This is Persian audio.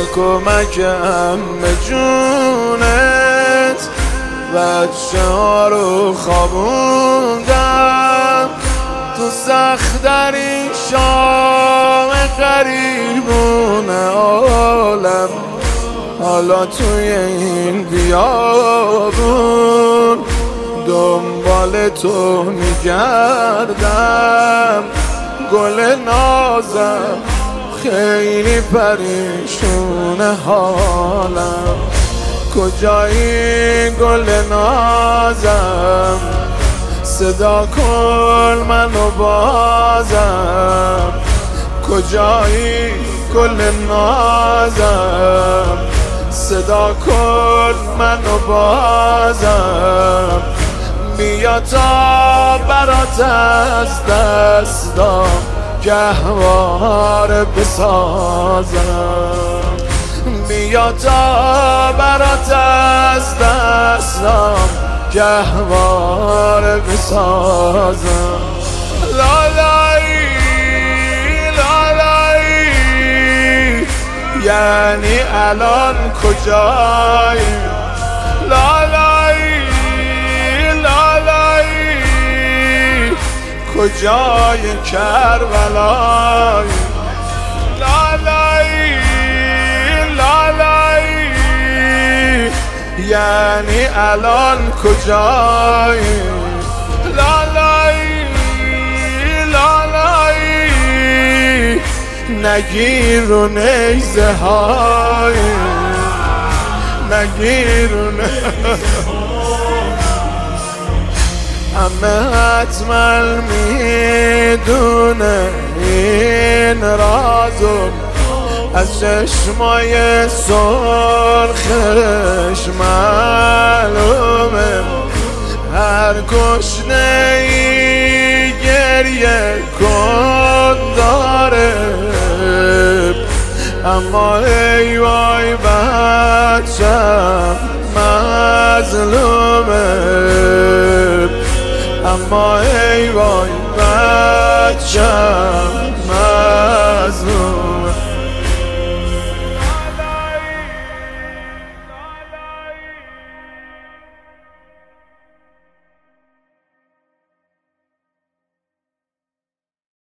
کمکم به جونت بچه ها رو خوابوندم تو سخت‌ترین شام غریبون عالم. حالا توی این بیابون دنبال تو میگردم، گل نازم خیلی پریشون حالم. کجایی گل نازم؟ صدا کن منو بازم. کجایی گل نازم؟ صدا کن منو بازم. بیا تا برات از دستام گهواره بسازم. بیا تا برات از دستام گهواره بسازم. لالایی لالایی یعنی الان کجایی؟ لالایی لالایی کجای کربلایی؟ لالایی لالایی یعنی الان کجایی؟ لالایی لالایی نگیر رو نیزه های، نگیر رو همه حتما میدونه این رازو، از چشمای سرخش معلومه. هر گشنه‌ای گریه کن داره، اما ای وای بچم مظلومه. اما ای وای بچم